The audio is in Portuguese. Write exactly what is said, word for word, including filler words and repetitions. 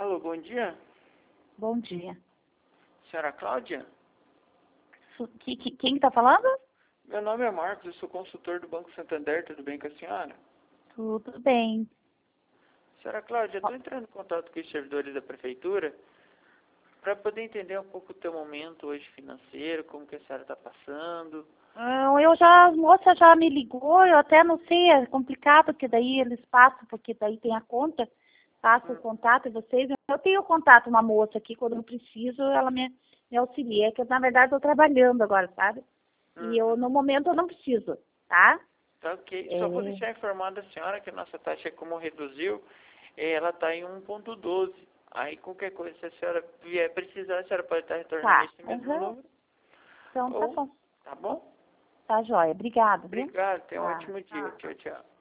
Alô, bom dia. Bom dia. Senhora Cláudia? Su- que- que- quem está falando? Meu nome é Marcos, eu sou consultor do Banco Santander, tudo bem com a senhora? Tudo bem. Senhora Cláudia, eu estou entrando em contato com os servidores da prefeitura para poder entender um pouco o teu momento hoje financeiro, como que a senhora está passando. Ah, eu já, a moça já me ligou, eu até não sei, é complicado, porque daí eles passam, porque daí tem a conta, passa o contato e vocês. Eu tenho contato uma moça aqui, quando eu preciso, ela me, me auxilia, que eu, na verdade, estou trabalhando agora, sabe? E eu, no momento, eu não preciso, tá? Tá ok. É, Só vou deixar informada a senhora que a nossa taxa, como reduziu, eh, ela está em um ponto doze. Aí qualquer coisa, se a senhora vier precisar, a senhora pode estar retornando tá. esse mesmo Uhum. número. Então, tá Ou, bom. tá bom? Tá joia. Obrigada, viu? Obrigado, tenha um Tá. ótimo dia. Tchau, tchau.